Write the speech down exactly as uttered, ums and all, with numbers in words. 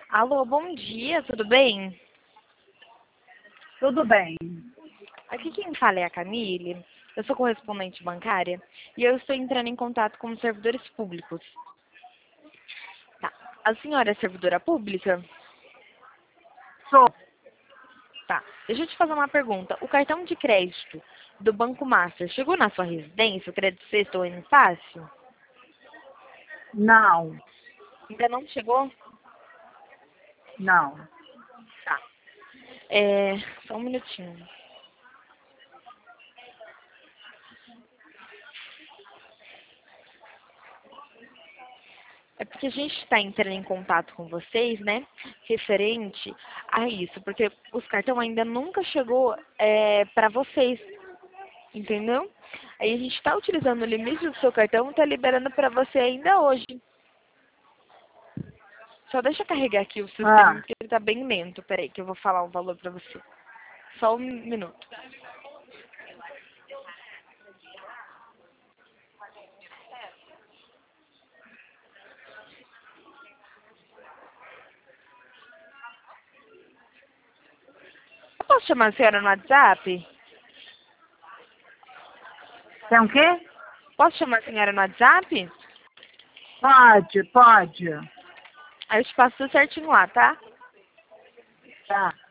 Alô, bom dia, tudo bem? Tudo bem. Aqui quem fala é a Camille, eu sou correspondente bancária e eu estou entrando em contato com os servidores públicos. Tá. A senhora é servidora pública? Sou. Tá. Deixa eu te fazer uma pergunta. O cartão de crédito do Banco Master chegou na sua residência, o crédito sexto ou em fácil? Não, Ainda não chegou? não. Tá. É, só um minutinho. É porque a gente está entrando em contato com vocês, né, referente a isso, porque os cartões ainda nunca chegou é, para vocês, entendeu? Aí a gente está utilizando o limite do seu cartão e está liberando para você ainda hoje. Só deixa eu carregar aqui o sistema, Ah, porque ele está bem lento. Peraí, que eu vou falar um valor para você. Só um minuto. Eu posso chamar a senhora no WhatsApp? tem o quê? Posso chamar a senhora no WhatsApp? Pode, pode. Aí eu te passo tudo certinho lá, tá? Tá.